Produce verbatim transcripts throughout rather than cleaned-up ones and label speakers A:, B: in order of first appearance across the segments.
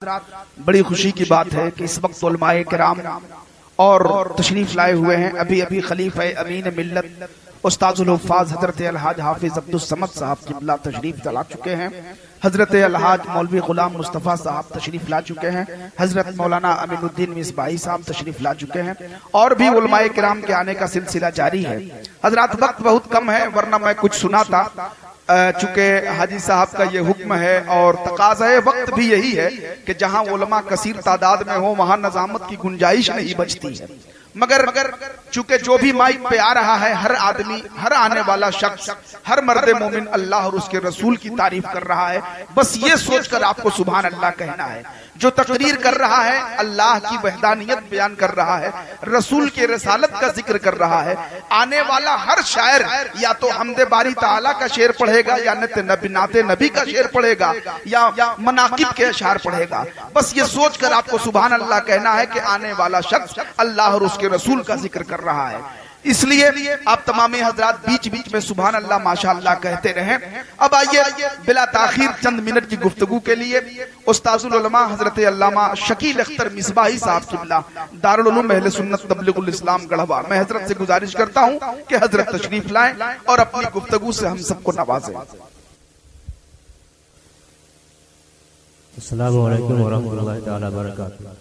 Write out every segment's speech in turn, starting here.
A: बड़ी खुशी की बात है कि इस वक्त उलमाए किराम और तशरीफ लाए हुए हैं। अभी अभी खलीफा अमीन मिल्लत उस्ताजुल हुफ़्फ़ाज़ हज़रत अलहाज हाफिज अब्दुल समद साहब क़िबला तशरीफ ला चुके हैं। हज़रत अलहाज मौलवी गुलाम मुस्तफ़ा साहब तशरीफ ला चुके हैं। हज़रत मौलाना अमीनुद्दीन मिसबाही साहब तशरीफ ला चुके हैं और भी उलमाए किराम के आने का सिलसिला जारी है। हज़रात वक्त बहुत कम है, वरना मैं कुछ सुनाता। चूंकि हाजी साहब का ये हुक्म है और तकाज़ा वक्त भी यही है कि जहां उलमा कसीर तादाद में हो वहां नजामत की गुंजाइश नहीं बचती है। मगर चूंकि जो भी माइक पे आ रहा है, हर आदमी, हर आने वाला शख्स, हर मर्द मोमिन अल्लाह और उसके रसूल की तारीफ कर रहा है। बस ये सोचकर आपको सुभान अल्लाह कहना है। जो तकरीर कर रहा है अल्लाह की वहदानियत बयान कर रहा है, रसूल के रसालत का जिक्र कर रहा है। आने वाला हर शायर या तो हमदे बारी ताला का शेर पढ़ेगा या नाते नबी का शेर पढ़ेगा या मनाकिब के अशार पढ़ेगा। बस ये सोचकर आपको सुभान अल्लाह कहना है कि आने वाला शख्स अल्लाह और उसके रसूल का जिक्र कर रहा है। इसलिए आप तमाम हजरात बीच बीच में सुभान अल्लाह माशाअल्लाह कहते रहें। अब आइए बिला ताखीर चंद मिनट की गुफ्तगू के लिए उस्ताजुल उलमा हजरत अल्लामा शकील अख्तर मिसबाही साहब क़िबला दारुल उलूम अहले सुन्नत तबलीगुल इस्लाम गढ़वा, मैं हजरत से गुजारिश करता हूं कि हजरत तशरीफ लाएं और अपनी गुफ्तगू से हम सबको नवाजें।
B: अस्सलामु अलैकुम वरहमतुल्लाहि तआला बरकातहू।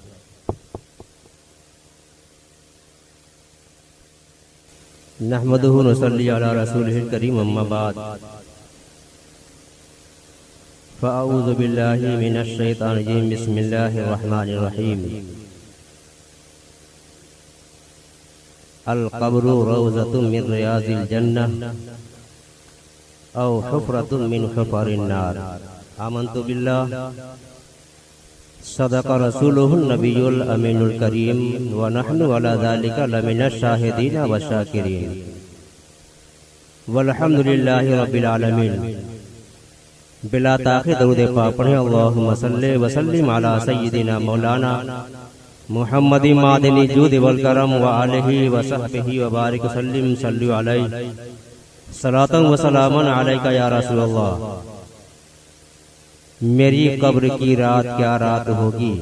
B: नहमदुहु नसल्ली अला रसूलिहिल करीम अम्मा बाद फ़अऊज़ु बिल्लाहि मिनश शैतानिर रजीम बिस्मिल्लाहिर रहमानिर रहीम। अल क़ब्रु रौज़तुम मिन रियाज़िल जन्नह औ हुफ़रतुम मिन हुफ़रिन नार। आमन्तु बिल्लाह सदक़ रसूलुहुन नबियुल अमीनुल करीम व नहनु अला ज़ालिका लमिनश शाहिदीन व शाकिरीन वल्हम्दुलिल्लाहि रब्बिल आलमीन। बिला ताख़ीर दरूद पाक पढ़ें। अल्लाहुम्मा सल्लि व सल्लिम अला सय्यिदिना मौलाना मुहम्मदिन मादनी जूद वल करम व आलिहि व सहबिहि व बारिक सल्लिम सल्लु अलैहि सलातन व सलामन अलैका या रसूलल्लाह। मेरी कब्र की रात क्या रात होगी,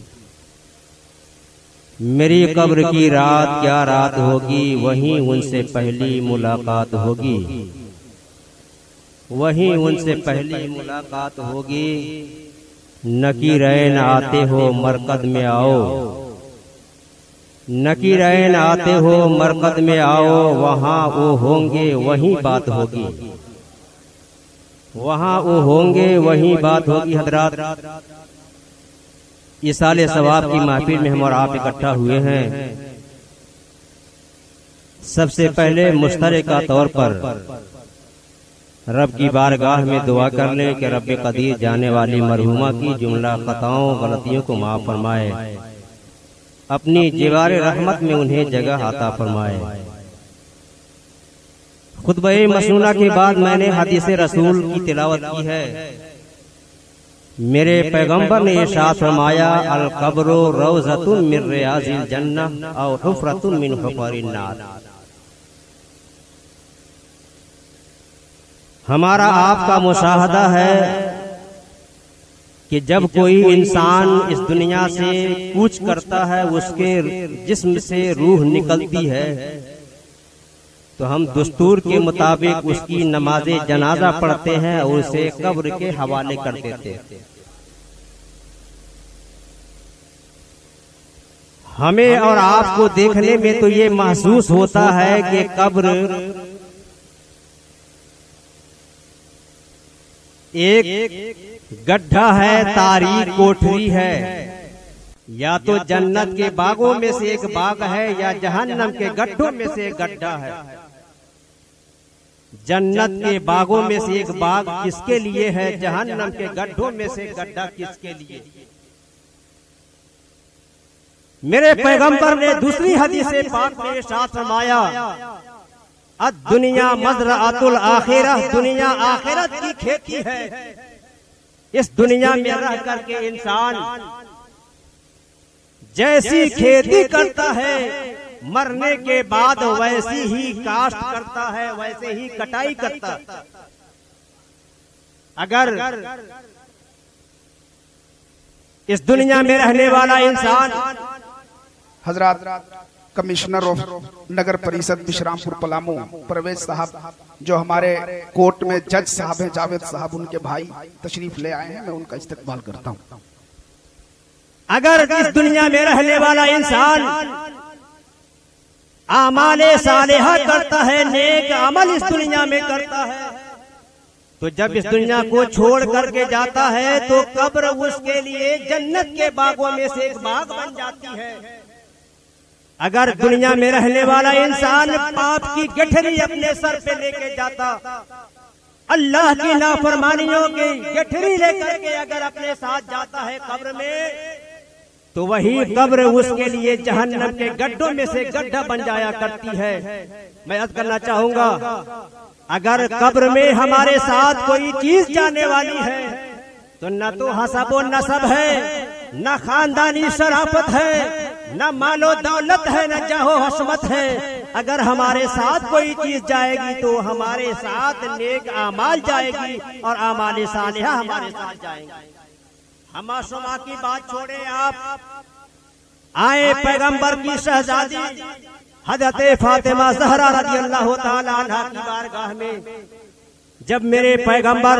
B: मेरी कब्र की रात क्या रात होगी, वहीं उनसे पहली मुलाकात होगी, वहीं उनसे पहली मुलाकात होगी। नकीरैन आते हो मरकद में आओ, नकीरैन आते हो मरकद में आओ, वहाँ वो होंगे वहीं बात होगी, वहाँ वो होंगे वहीं बात होगी। हजरात, इसाले सवाब की महफिल में हम और आप इकट्ठा हुए हैं। सबसे पहले मुश्तरका तौर पर रब की बारगाह में दुआ कर ले कि रब कदीर जाने वाली मरहुमा की जुमला खताओं गलतियों को माफ फरमाए, अपनी जिवारे रहमत में उन्हें जगह आता फरमाए। खुतबे मसनूना के बाद मैंने हदीस रसूल की तिलावत की है। मेरे पैगंबर ने इरशाद फरमाया, अल क़ब्रु रौज़तुम मिन रियाज़िल जन्नह औ हुफ़रतुम मिन हुफ़रिन नार। हमारा आपका मुशाहदा है कि जब कोई इंसान इस दुनिया से कूच करता है, उसके जिस्म से रूह निकलती है, तो हम दस्तूर के मुताबिक उसकी नमाज़े जनाजा पढ़ते हैं और उसे कब्र के हवाले कर देते हैं। हमें और आपको देखने में तो ये महसूस होता है कि कब्र एक गड्ढा है, तारीक कोठरी है, या तो जन्नत के बागों में से एक बाग है या जहन्नम के गड्ढों में से एक गड्ढा है। जन्नत के बागों में से एक बाग किसके लिए है, जहन्नम के गड्ढों में से गड्ढा किसके लिए। मेरे पैगंबर ने दूसरी हदीस पाक में इरशाद फरमाया, अद-दुनिया मज़रअतुल आखिरह, दुनिया आखिरत की खेती है। इस दुनिया में रह करके इंसान जैसी खेती करता है, मरने के बाद वैसी ही काश्त करता है, वैसे ही कटाई करता है। अगर इस दुनिया में रहने वाला इंसान।
A: हजरत कमिश्नर ऑफ नगर परिषद विश्रामपुर पलामू परवेज साहब जो हमारे कोर्ट में जज साहब हैं, जावेद साहब, उनके भाई तशरीफ ले आए हैं, मैं उनका इस्तकबाल करता हूं।
B: अगर इस दुनिया में रहने वाला इंसान आमाले सालेहा करता है, नेक अमल इस दुनिया में करता है, तो जब इस दुनिया को छोड़ करके जाता है तो कब्र उसके लिए जन्नत के बागों में से एक बाग बन जाती है। अगर दुनिया में रहने वाला इंसान पाप की गठरी अपने सर पे लेके जाता, अल्लाह की नाफरमानियों की गठरी लेकर के अगर अपने साथ जाता है कब्र में, तो वही कब्र उसके लिए जहन्नम के गड्ढों में से गड्ढा बन जाया करती है। मैं अर्ज करना चाहूंगा, अगर कब्र में हमारे साथ कोई चीज जाने वाली है तो न तो हसबो नसब है, न खानदानी शराफत है, न मालो दौलत है, न जाहो हसमत है। अगर हमारे साथ कोई चीज जाएगी तो हमारे साथ नेक आमाल जाएगी और आमाल सालिहा हमारे साथ जाएंगे। हमा शुमा की बात छोड़े, आप आए पैगंबर की शहजादी हजरत फातिमा ज़हरा रज़ी अल्लाह ताला अन्हा की बारगाह में। जब मेरे पैगंबर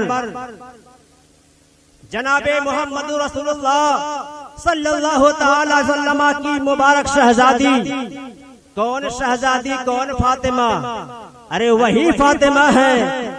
B: जनाबे मोहम्मद रसूलुल्लाह सल्लल्लाहु ताला अलैहि वसल्लम की मुबारक शहजादी, कौन शहजादी, कौन फातिमा? अरे वही फातिमा है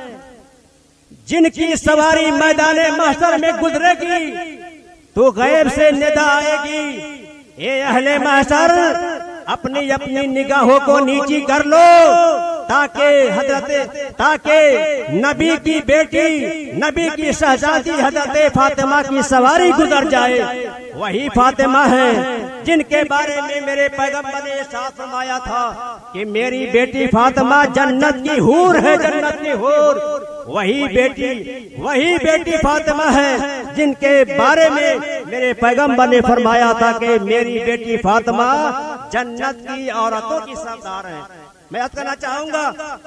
B: जिनकी सवारी मैदाने महशर में गुजरेगी तो गैब से निदा आएगी, ए अहले महशर अपनी अपनी निगाहों को नीची कर लो ताकि हजरत ताकि नबी की बेटी, नबी की शहजादी हजरत फातिमा की सवारी गुजर जाए। वही फातिमा है जिनके बारे में मेरे पैगंबर ने साथ फरमाया था कि मेरी बेटी फातिमा जन्नत की हूर है, जन्नत की हूर। वही बेटी वही बेटी फातिमा है जिनके बारे में मेरे पैगंबर ने फरमाया था कि मेरी बेटी फातिमा जन्नत की औरतों की सरदार है। मैं याद करना चाहूंगा,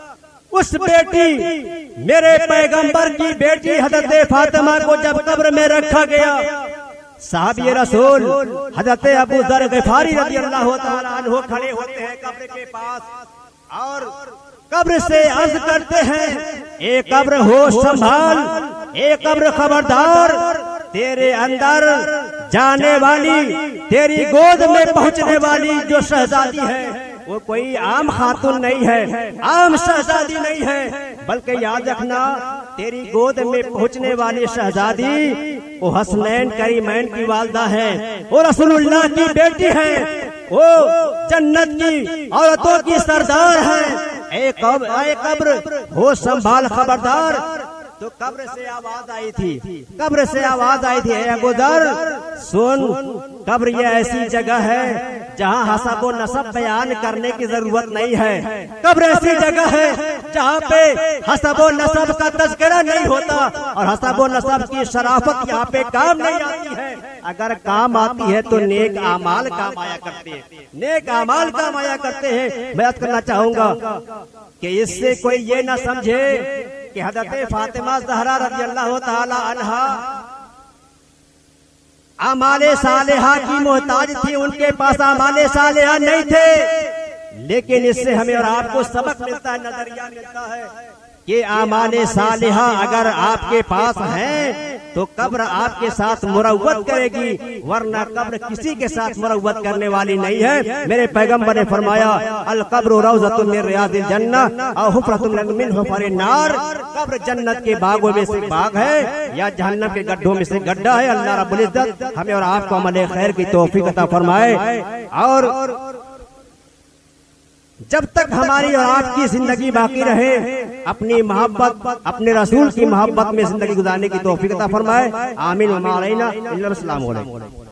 B: उस बेटी मेरे पैगंबर की बेटी हजरत फातिमा को जब कब्र में रखा गया, साहबी रसूल हजरत अबू ज़र ग़िफ़ारी रज़ी अल्लाह ताला अन्हु खड़े होते हैं कब्र के पास और कब्र से अर्ज करते हैं, ए कब्र होश संभाल, ए कब्र खबरदार, तेरे अंदर जाने वाली, तेरी गोद में पहुंचने वाली जो शहजादी है वो कोई आम खातून नहीं है, आम शहजादी नहीं है, बल्कि याद रखना तेरी गोद में पहुंचने वाली शहजादी वो हसनैन करीमैन की वालदा है, वो रसूलुल्लाह की बेटी है, वो जन्नत की औरतों की सरदार है। ए कब्र, ए कब्र हो संभाल, खबरदार। तो कब्र से आवाज आई थी, कब्र से आवाज आई थी, अबू ज़र सुन, कब्र ये ऐसी जगह है जहाँ हसब व नसब बयान करने की जरूरत नहीं है। कब्र ऐसी जगह है जहाँ पे हसब व नसब का तज़किरा नहीं होता और हसब व नसब की शराफत यहाँ पे काम नहीं आती है। अगर काम आती है तो नेक आमाल काम आया करते हैं, नेक आमाल काम आया करते हैं। मैं याद करना चाहूंगा कि इससे कोई ये ना समझे कि हज़रत फातिमा ज़हरा रज़ी अल्लाह ताला अन्हा आमाले सालेहा की मोहताज थी, उनके पास आमाले सालेहा नहीं थे। लेकिन इससे हमें और आपको सबक मिलता है, नजरिया मिलता है कि आमाले सालेहा अगर आपके पास है तो कब्र आपके साथ मुरव्वत करेगी, वरना कब्र किसी के साथ मुरव्वत करने वाली नहीं है। मेरे पैगंबर ने फरमाया, अल कब्र रौज़तुन मिन रियादिल जन्नह औ हुफ़रतुन मिन हुफ़रिन नार, कब्र जन्नत के बागों में से बाग है या जहन्नम के गड्ढों में से गड्ढा है। अल्लाह रब्बुल इज्जत हमें और आपको अमल खैर की तौफीक अता फरमाए। और जब तक हमारी और आपकी जिंदगी बाकी रहे, अपनी मोहब्बत, अपने रसूल की मोहब्बत में जिंदगी गुजारने की तौफीक अता फरमाए। आमीन व मा अलैना इल्लल बलाग।